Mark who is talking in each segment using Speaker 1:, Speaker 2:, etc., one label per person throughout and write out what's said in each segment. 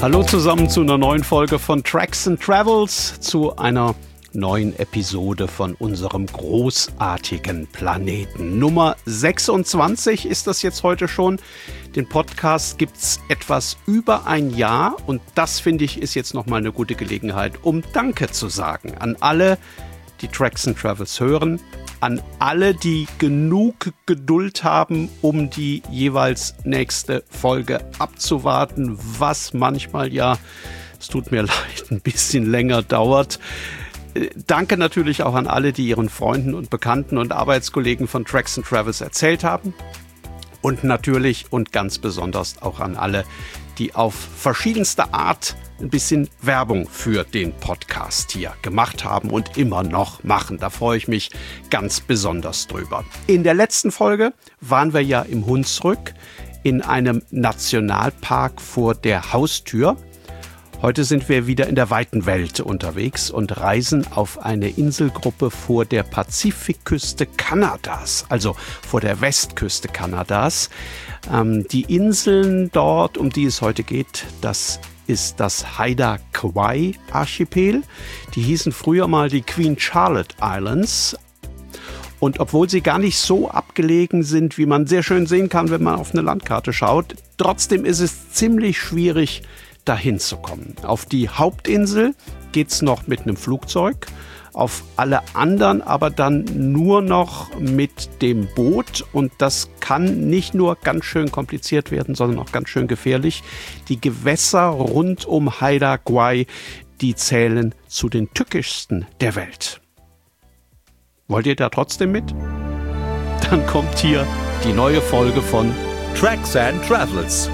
Speaker 1: Hallo zusammen zu einer neuen Folge von Tracks and Travels, zu einer neuen Episode von unserem großartigen Planeten. Nummer 26 ist das jetzt heute schon. Den Podcast gibt es etwas über ein Jahr und das, finde ich, ist jetzt nochmal eine gute Gelegenheit, um Danke zu sagen an alle, die Tracks and Travels hören, an alle, die genug Geduld haben, um die jeweils nächste Folge abzuwarten, was manchmal ja, es tut mir leid, ein bisschen länger dauert. Danke natürlich auch an alle, die ihren Freunden und Bekannten und Arbeitskollegen von Tracks and Travels erzählt haben. Und natürlich und ganz besonders auch an alle, die auf verschiedenste Art ein bisschen Werbung für den Podcast hier gemacht haben und immer noch machen. Da freue ich mich ganz besonders drüber. In der letzten Folge waren wir ja im Hunsrück in einem Nationalpark vor der Haustür. Heute sind wir wieder in der weiten Welt unterwegs und reisen auf eine Inselgruppe vor der Pazifikküste Kanadas, also vor der Westküste Kanadas. Die Inseln dort, um die es heute geht, das ist das Haida Gwaii-Archipel. Die hießen früher mal die Queen Charlotte Islands. Und obwohl sie gar nicht so abgelegen sind, wie man sehr schön sehen kann, wenn man auf eine Landkarte schaut, trotzdem ist es ziemlich schwierig, dahin zu kommen. Auf die Hauptinsel geht's noch mit einem Flugzeug, auf alle anderen aber dann nur noch mit dem Boot und das kann nicht nur ganz schön kompliziert werden, sondern auch ganz schön gefährlich. Die Gewässer rund um Haida Gwaii, die zählen zu den tückischsten der Welt. Wollt ihr da trotzdem mit? Dann kommt hier die neue Folge von
Speaker 2: Tracks and Travels.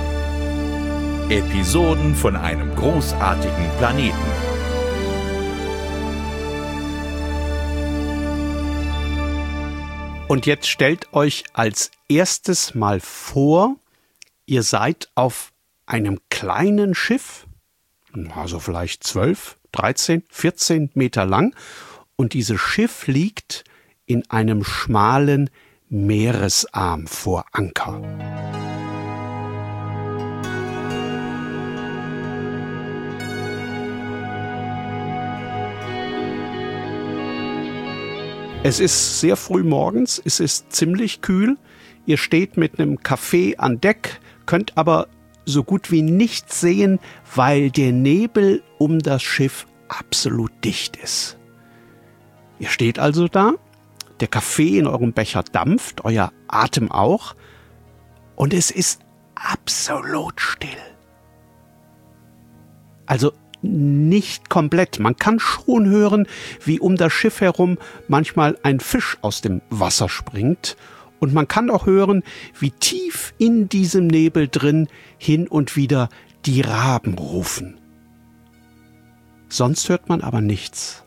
Speaker 2: Episoden von einem großartigen Planeten.
Speaker 1: Und jetzt stellt euch als erstes mal vor, ihr seid auf einem kleinen Schiff, also vielleicht 12, 13, 14 Meter lang, und dieses Schiff liegt in einem schmalen Meeresarm vor Anker. Es ist sehr früh morgens, es ist ziemlich kühl. Ihr steht mit einem Kaffee an Deck, könnt aber so gut wie nichts sehen, weil der Nebel um das Schiff absolut dicht ist. Ihr steht also da, der Kaffee in eurem Becher dampft, euer Atem auch, und es ist absolut still. Also nicht komplett. Man kann schon hören, wie um das Schiff herum manchmal ein Fisch aus dem Wasser springt. Und man kann auch hören, wie tief in diesem Nebel drin hin und wieder die Raben rufen. Sonst hört man aber nichts.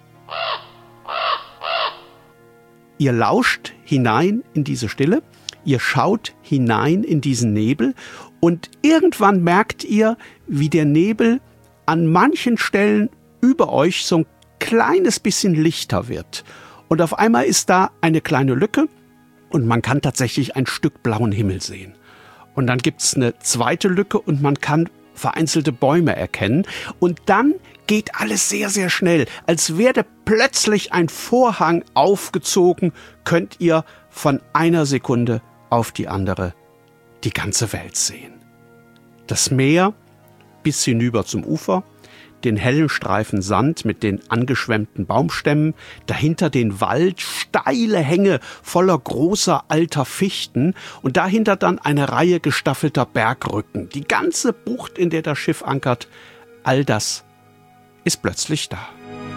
Speaker 1: Ihr lauscht hinein in diese Stille, ihr schaut hinein in diesen Nebel und irgendwann merkt ihr, wie der Nebel an manchen Stellen über euch so ein kleines bisschen lichter wird. Und auf einmal ist da eine kleine Lücke und man kann tatsächlich ein Stück blauen Himmel sehen. Und dann gibt's eine zweite Lücke und man kann vereinzelte Bäume erkennen. Und dann geht alles sehr, sehr schnell. Als werde plötzlich ein Vorhang aufgezogen, könnt ihr von einer Sekunde auf die andere die ganze Welt sehen. Das Meer bis hinüber zum Ufer, den hellen Streifen Sand mit den angeschwemmten Baumstämmen, dahinter den Wald, steile Hänge voller großer alter Fichten und dahinter dann eine Reihe gestaffelter Bergrücken. Die ganze Bucht, in der das Schiff ankert, all das ist plötzlich da.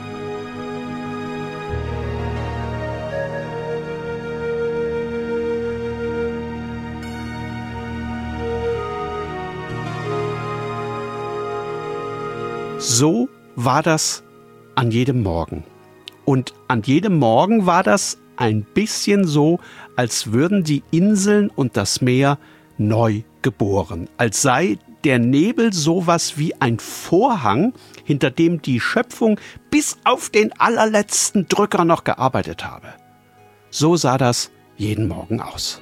Speaker 1: So war das an jedem Morgen. Und an jedem Morgen war das ein bisschen so, als würden die Inseln und das Meer neu geboren. Als sei der Nebel sowas wie ein Vorhang, hinter dem die Schöpfung bis auf den allerletzten Drücker noch gearbeitet habe. So sah das jeden Morgen aus.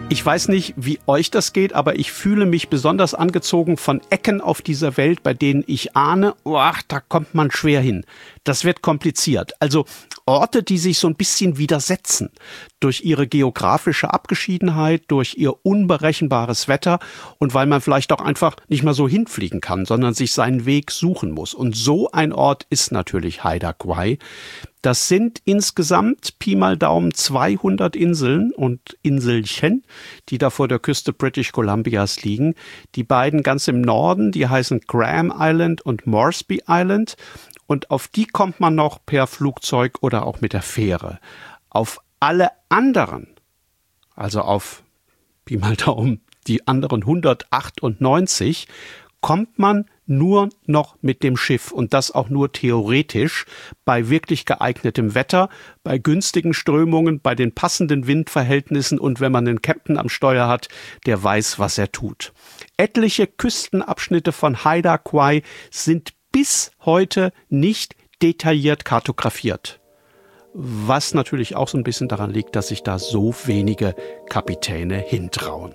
Speaker 1: Ich weiß nicht, wie euch das geht, aber ich fühle mich besonders angezogen von Ecken auf dieser Welt, bei denen ich ahne, da kommt man schwer hin. Das wird kompliziert. Also Orte, die sich so ein bisschen widersetzen durch ihre geografische Abgeschiedenheit, durch ihr unberechenbares Wetter und weil man vielleicht auch einfach nicht mal so hinfliegen kann, sondern sich seinen Weg suchen muss. Und so ein Ort ist natürlich Haida Gwaii. Das sind insgesamt Pi mal Daumen 200 Inseln und Inselchen, die da vor der Küste British Columbias liegen. Die beiden ganz im Norden, die heißen Graham Island und Moresby Island. Und auf die kommt man noch per Flugzeug oder auch mit der Fähre. Auf alle anderen, also auf Pi mal Daumen die anderen 198, kommt man nur noch mit dem Schiff und das auch nur theoretisch bei wirklich geeignetem Wetter, bei günstigen Strömungen, bei den passenden Windverhältnissen und wenn man einen Captain am Steuer hat, der weiß, was er tut. Etliche Küstenabschnitte von Haida Gwaii sind bis heute nicht detailliert kartografiert. Was natürlich auch so ein bisschen daran liegt, dass sich da so wenige Kapitäne hintrauen.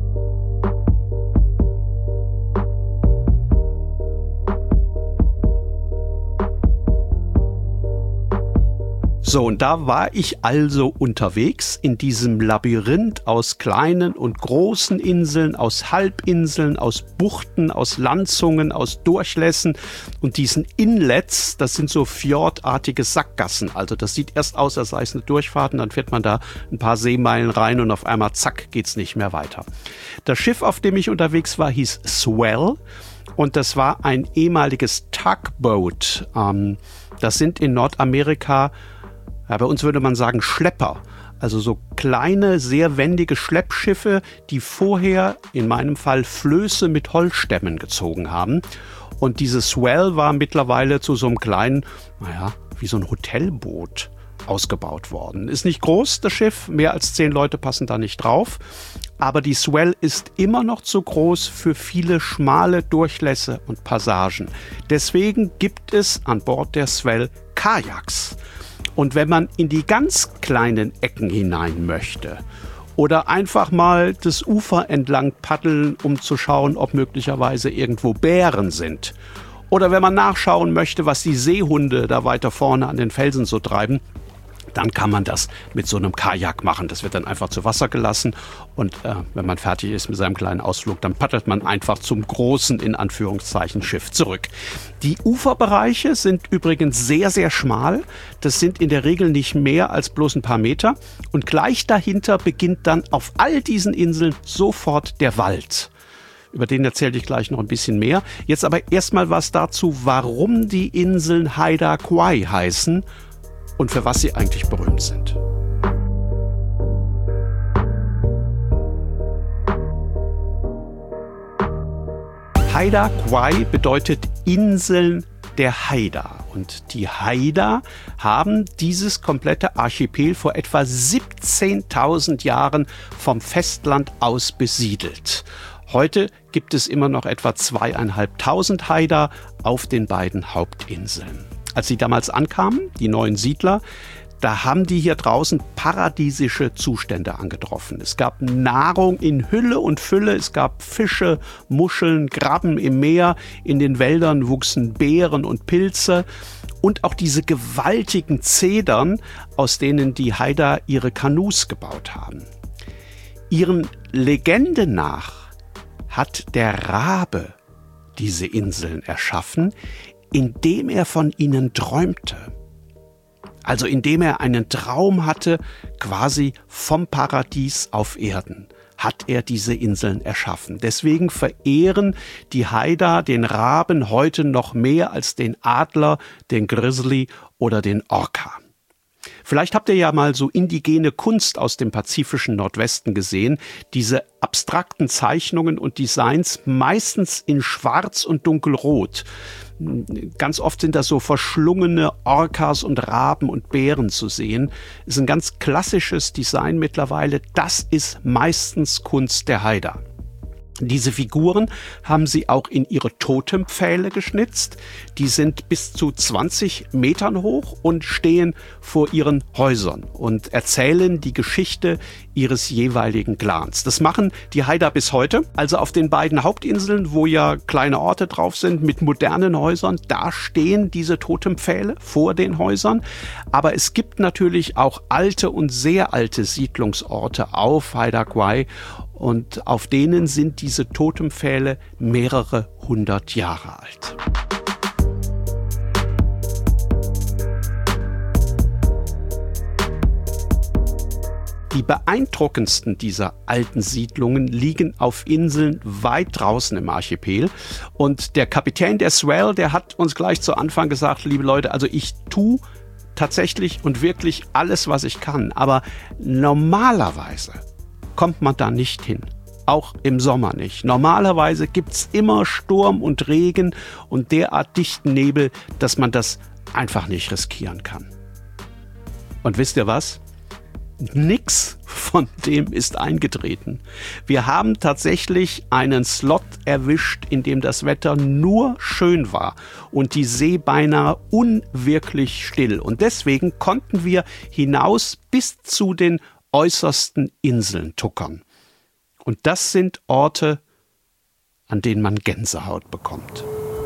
Speaker 1: So, und da war ich also unterwegs in diesem Labyrinth aus kleinen und großen Inseln, aus Halbinseln, aus Buchten, aus Landzungen, aus Durchlässen und diesen Inlets, das sind so fjordartige Sackgassen. Also das sieht erst aus, als sei es eine Durchfahrt und dann fährt man da ein paar Seemeilen rein und auf einmal zack, geht's nicht mehr weiter. Das Schiff, auf dem ich unterwegs war, hieß Swell und das war ein ehemaliges Tugboat. Das sind in Nordamerika, ja, bei uns würde man sagen Schlepper, also so kleine, sehr wendige Schleppschiffe, die vorher in meinem Fall Flöße mit Holzstämmen gezogen haben. Und dieses Swell war mittlerweile zu so einem kleinen, wie so ein Hotelboot ausgebaut worden. Ist nicht groß, das Schiff, mehr als 10 Leute passen da nicht drauf. Aber die Swell ist immer noch zu groß für viele schmale Durchlässe und Passagen. Deswegen gibt es an Bord der Swell Kajaks. Und wenn man in die ganz kleinen Ecken hinein möchte oder einfach mal das Ufer entlang paddeln, um zu schauen, ob möglicherweise irgendwo Bären sind, oder wenn man nachschauen möchte, was die Seehunde da weiter vorne an den Felsen so treiben, dann kann man das mit so einem Kajak machen. Das wird dann einfach zu Wasser gelassen und wenn man fertig ist mit seinem kleinen Ausflug, dann paddelt man einfach zum großen, in Anführungszeichen, Schiff zurück. Die Uferbereiche sind übrigens sehr, sehr schmal. Das sind in der Regel nicht mehr als bloß ein paar Meter. Und gleich dahinter beginnt dann auf all diesen Inseln sofort der Wald. Über den erzähle ich gleich noch ein bisschen mehr. Jetzt aber erstmal was dazu, warum die Inseln Haida Gwaii heißen und für was sie eigentlich berühmt sind. Haida Gwaii bedeutet Inseln der Haida. Und die Haida haben dieses komplette Archipel vor etwa 17.000 Jahren vom Festland aus besiedelt. Heute gibt es immer noch etwa 2.500 Haida auf den beiden Hauptinseln. Als sie damals ankamen, die neuen Siedler, da haben die hier draußen paradiesische Zustände angetroffen. Es gab Nahrung in Hülle und Fülle, es gab Fische, Muscheln, Krabben im Meer, in den Wäldern wuchsen Beeren und Pilze und auch diese gewaltigen Zedern, aus denen die Haida ihre Kanus gebaut haben. Ihren Legenden nach hat der Rabe diese Inseln erschaffen, indem er von ihnen träumte. Also indem er einen Traum hatte, quasi vom Paradies auf Erden, hat er diese Inseln erschaffen. Deswegen verehren die Haida den Raben heute noch mehr als den Adler, den Grizzly oder den Orca. Vielleicht habt ihr ja mal so indigene Kunst aus dem pazifischen Nordwesten gesehen. Diese abstrakten Zeichnungen und Designs, meistens in Schwarz und Dunkelrot. Ganz oft sind da so verschlungene Orcas und Raben und Bären zu sehen. Ist ein ganz klassisches Design mittlerweile. Das ist meistens Kunst der Haida. Diese Figuren haben sie auch in ihre Totempfähle geschnitzt. Die sind bis zu 20 Metern hoch und stehen vor ihren Häusern und erzählen die Geschichte ihres jeweiligen Clans. Das machen die Haida bis heute. Also auf den beiden Hauptinseln, wo ja kleine Orte drauf sind mit modernen Häusern, da stehen diese Totempfähle vor den Häusern. Aber es gibt natürlich auch alte und sehr alte Siedlungsorte auf Haida Gwaii. Und auf denen sind diese Totempfähle mehrere hundert Jahre alt. Die beeindruckendsten dieser alten Siedlungen liegen auf Inseln weit draußen im Archipel. Und der Kapitän der Swell, der hat uns gleich zu Anfang gesagt, liebe Leute, also ich tue tatsächlich und wirklich alles, was ich kann. Aber normalerweise kommt man da nicht hin. Auch im Sommer nicht. Normalerweise gibt's immer Sturm und Regen und derart dichten Nebel, dass man das einfach nicht riskieren kann. Und wisst ihr was? Nix von dem ist eingetreten. Wir haben tatsächlich einen Slot erwischt, in dem das Wetter nur schön war und die See beinahe unwirklich still. Und deswegen konnten wir hinaus bis zu den äußersten Inseln tuckern. Und das sind Orte, an denen man Gänsehaut bekommt.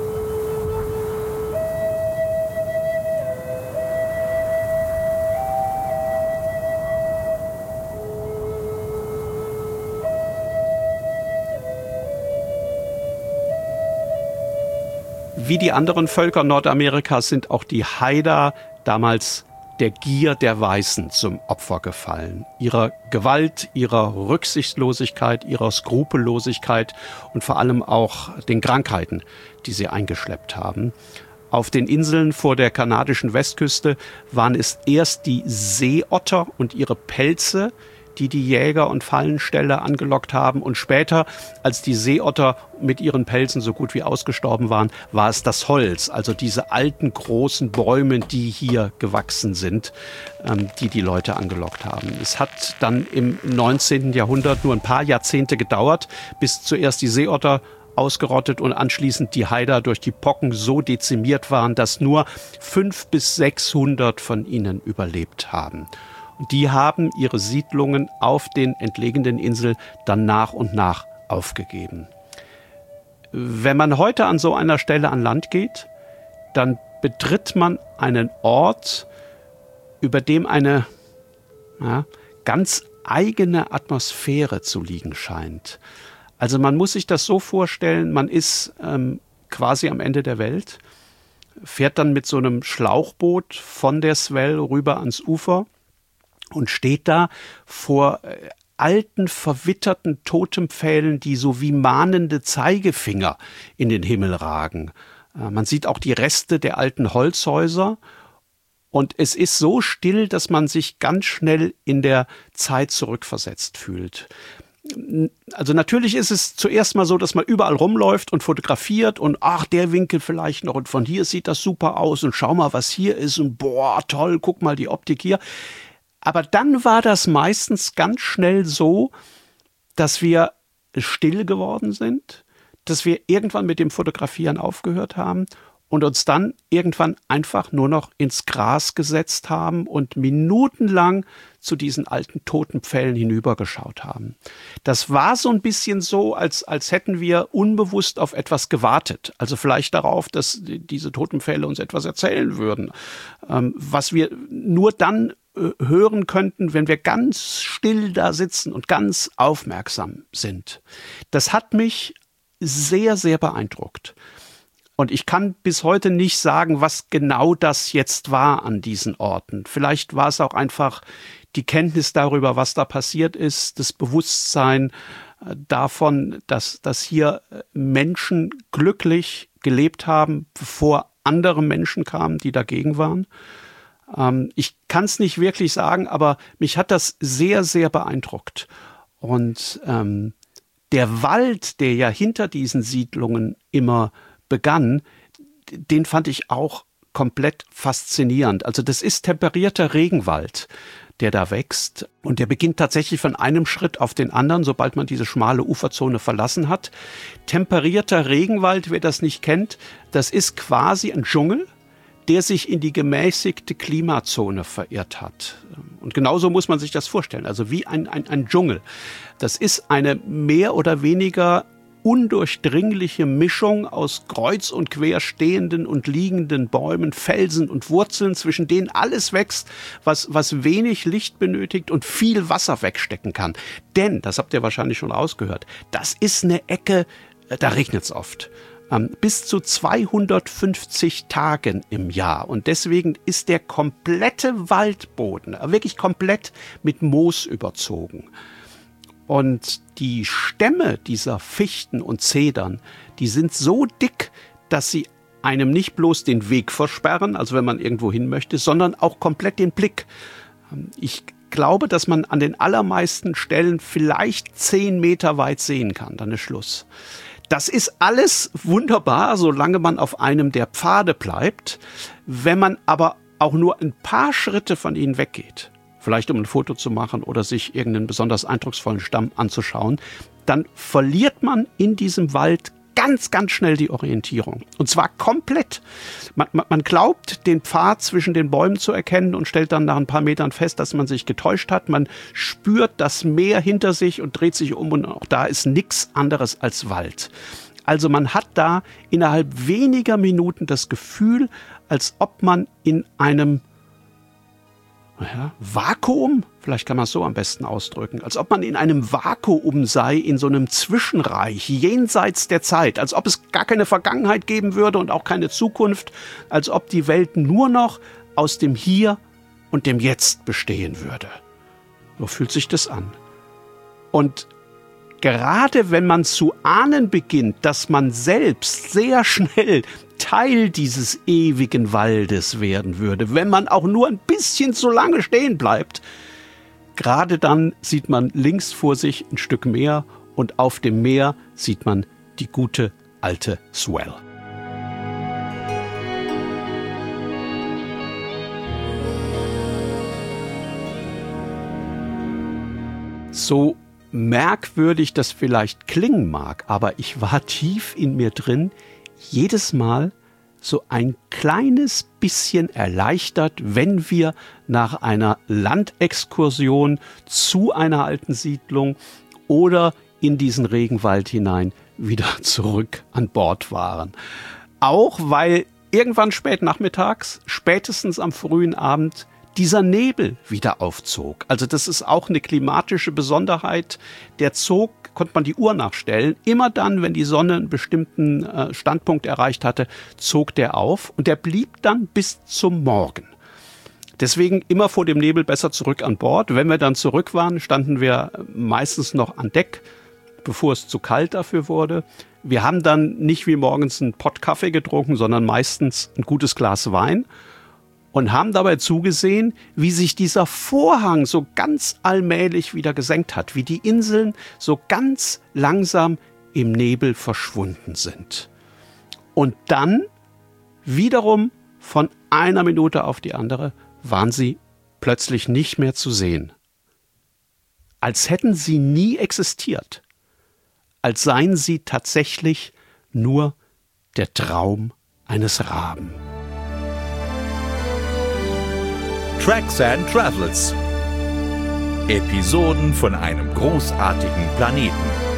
Speaker 1: Wie die anderen Völker Nordamerikas sind auch die Haida damals der Gier der Weißen zum Opfer gefallen. Ihrer Gewalt, ihrer Rücksichtslosigkeit, ihrer Skrupellosigkeit und vor allem auch den Krankheiten, die sie eingeschleppt haben. Auf den Inseln vor der kanadischen Westküste waren es erst die Seeotter und ihre Pelze, die Jäger und Fallensteller angelockt haben. Und später, als die Seeotter mit ihren Pelzen so gut wie ausgestorben waren, war es das Holz, also diese alten großen Bäume, die hier gewachsen sind, die Leute angelockt haben. Es hat dann im 19. Jahrhundert nur ein paar Jahrzehnte gedauert, bis zuerst die Seeotter ausgerottet und anschließend die Haida durch die Pocken so dezimiert waren, dass nur 500 bis 600 von ihnen überlebt haben. Die haben ihre Siedlungen auf den entlegenen Inseln dann nach und nach aufgegeben. Wenn man heute an so einer Stelle an Land geht, dann betritt man einen Ort, über dem eine ganz eigene Atmosphäre zu liegen scheint. Also man muss sich das so vorstellen, man ist quasi am Ende der Welt, fährt dann mit so einem Schlauchboot von der Swell rüber ans Ufer und steht da vor alten, verwitterten Totempfählen, die so wie mahnende Zeigefinger in den Himmel ragen. Man sieht auch die Reste der alten Holzhäuser. Und es ist so still, dass man sich ganz schnell in der Zeit zurückversetzt fühlt. Also natürlich ist es zuerst mal so, dass man überall rumläuft und fotografiert und ach, der Winkel vielleicht noch und von hier sieht das super aus und schau mal, was hier ist und boah, toll, guck mal die Optik hier. Aber dann war das meistens ganz schnell so, dass wir still geworden sind, dass wir irgendwann mit dem Fotografieren aufgehört haben und uns dann irgendwann einfach nur noch ins Gras gesetzt haben und minutenlang zu diesen alten Totempfählen hinübergeschaut haben. Das war so ein bisschen so, als hätten wir unbewusst auf etwas gewartet. Also vielleicht darauf, dass diese Totempfähle uns etwas erzählen würden, was wir nur dann hören könnten, wenn wir ganz still da sitzen und ganz aufmerksam sind. Das hat mich sehr, sehr beeindruckt. Und ich kann bis heute nicht sagen, was genau das jetzt war an diesen Orten. Vielleicht war es auch einfach die Kenntnis darüber, was da passiert ist, das Bewusstsein davon, dass hier Menschen glücklich gelebt haben, bevor andere Menschen kamen, die dagegen waren. Ich kann es nicht wirklich sagen, aber mich hat das sehr, sehr beeindruckt. Und der Wald, der ja hinter diesen Siedlungen immer begann, den fand ich auch komplett faszinierend. Also das ist temperierter Regenwald. der da wächst. Und der beginnt tatsächlich von einem Schritt auf den anderen, sobald man diese schmale Uferzone verlassen hat. Temperierter Regenwald, wer das nicht kennt, das ist quasi ein Dschungel, der sich in die gemäßigte Klimazone verirrt hat. Und genauso muss man sich das vorstellen, also wie ein Dschungel. Das ist eine mehr oder weniger undurchdringliche Mischung aus kreuz und quer stehenden und liegenden Bäumen, Felsen und Wurzeln, zwischen denen alles wächst, was wenig Licht benötigt und viel Wasser wegstecken kann. Denn, das habt ihr wahrscheinlich schon rausgehört, das ist eine Ecke, da regnet es oft. Bis zu 250 Tagen im Jahr. Und deswegen ist der komplette Waldboden, wirklich komplett mit Moos überzogen. Und die Stämme dieser Fichten und Zedern, die sind so dick, dass sie einem nicht bloß den Weg versperren, also wenn man irgendwo hin möchte, sondern auch komplett den Blick. Ich glaube, dass man an den allermeisten Stellen vielleicht 10 Meter weit sehen kann, dann ist Schluss. Das ist alles wunderbar, solange man auf einem der Pfade bleibt. Wenn man aber auch nur ein paar Schritte von ihnen weggeht, vielleicht um ein Foto zu machen oder sich irgendeinen besonders eindrucksvollen Stamm anzuschauen, dann verliert man in diesem Wald ganz, ganz schnell die Orientierung. Und zwar komplett. Man glaubt, den Pfad zwischen den Bäumen zu erkennen und stellt dann nach ein paar Metern fest, dass man sich getäuscht hat. Man spürt das Meer hinter sich und dreht sich um und auch da ist nichts anderes als Wald. Also man hat da innerhalb weniger Minuten das Gefühl, als ob man in einem Vakuum, vielleicht kann man es so am besten ausdrücken, als ob man in einem Vakuum sei, in so einem Zwischenreich, jenseits der Zeit, als ob es gar keine Vergangenheit geben würde und auch keine Zukunft, als ob die Welt nur noch aus dem Hier und dem Jetzt bestehen würde. So fühlt sich das an. Und gerade wenn man zu ahnen beginnt, dass man selbst sehr schnell Teil dieses ewigen Waldes werden würde, wenn man auch nur ein bisschen zu lange stehen bleibt, gerade dann sieht man links vor sich ein Stück Meer und auf dem Meer sieht man die gute alte Swell. So merkwürdig das vielleicht klingen mag, aber ich war tief in mir drin, jedes Mal so ein kleines bisschen erleichtert, wenn wir nach einer Landexkursion zu einer alten Siedlung oder in diesen Regenwald hinein wieder zurück an Bord waren. Auch weil irgendwann spät nachmittags, spätestens am frühen Abend, dieser Nebel wieder aufzog. Also das ist auch eine klimatische Besonderheit. Der zog, konnte man die Uhr nachstellen, immer dann, wenn die Sonne einen bestimmten Standpunkt erreicht hatte, zog der auf und der blieb dann bis zum Morgen. Deswegen immer vor dem Nebel besser zurück an Bord. Wenn wir dann zurück waren, standen wir meistens noch an Deck, bevor es zu kalt dafür wurde. Wir haben dann nicht wie morgens einen Pott Kaffee getrunken, sondern meistens ein gutes Glas Wein. Und haben dabei zugesehen, wie sich dieser Vorhang so ganz allmählich wieder gesenkt hat, wie die Inseln so ganz langsam im Nebel verschwunden sind. Und dann, wiederum von einer Minute auf die andere, waren sie plötzlich nicht mehr zu sehen. Als hätten sie nie existiert. Als seien sie tatsächlich nur der Traum eines Raben.
Speaker 2: Tracks and Travels. Episoden von einem großartigen Planeten.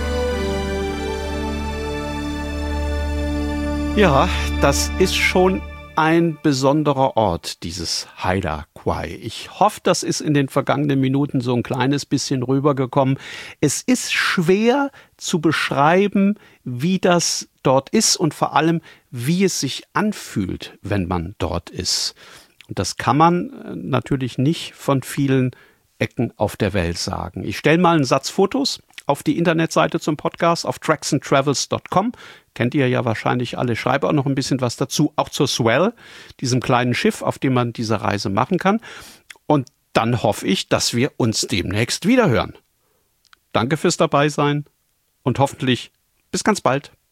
Speaker 1: Ja, das ist schon ein besonderer Ort, dieses Haida Gwaii. Ich hoffe, das ist in den vergangenen Minuten so ein kleines bisschen rübergekommen. Es ist schwer zu beschreiben, wie das dort ist und vor allem, wie es sich anfühlt, wenn man dort ist. Und das kann man natürlich nicht von vielen Ecken auf der Welt sagen. Ich stelle mal einen Satz Fotos auf die Internetseite zum Podcast auf tracksandtravels.com. Kennt ihr ja wahrscheinlich alle. Ich schreibe auch noch ein bisschen was dazu, auch zur Swell, diesem kleinen Schiff, auf dem man diese Reise machen kann. Und dann hoffe ich, dass wir uns demnächst wiederhören. Danke fürs Dabeisein und hoffentlich bis ganz bald.